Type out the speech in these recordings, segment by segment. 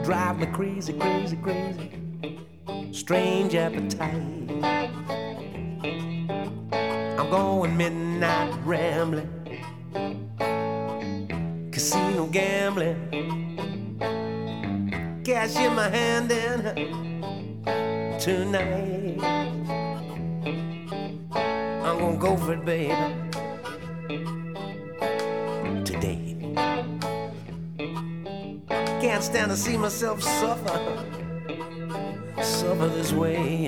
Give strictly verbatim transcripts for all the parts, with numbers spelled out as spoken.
drive me crazy, crazy, crazy. Strange appetite. I'm going midnight rambling, casino gambling, cash in my hand and tonight I'm gonna go for it, baby. Today can't stand to see myself suffer, suffer this way.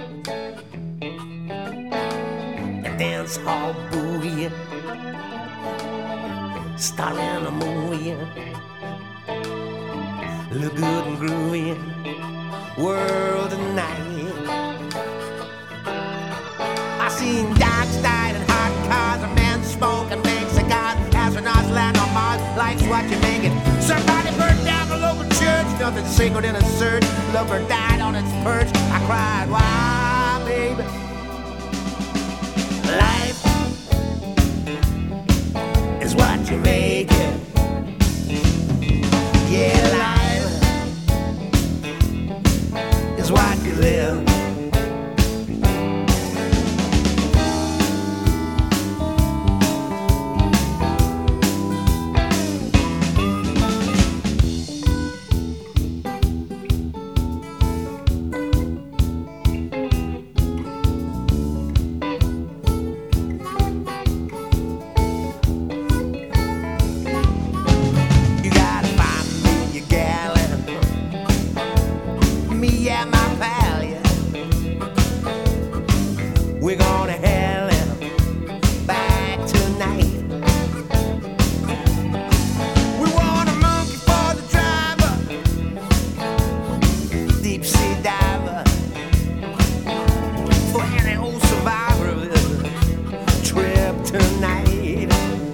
A dance hall boogie, starting a movie, look good and groovy, world tonight. I seen dogs died in hot cars, a man smoking big cigars, astronauts land on Mars, life's what you make it. Somebody burned down the local church, nothing sacred in a search. Lover died on its perch. I cried, why, baby? Life is what you make it. Yeah, life is what you live. We're gonna hell back tonight. We want a monkey for the driver, deep sea diver, for any old survivor of this trip tonight.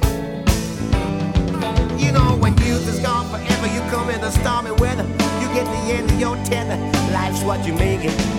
You know when youth is gone forever, you come in the stormy weather, you get the end of your tether. Life's what you make it.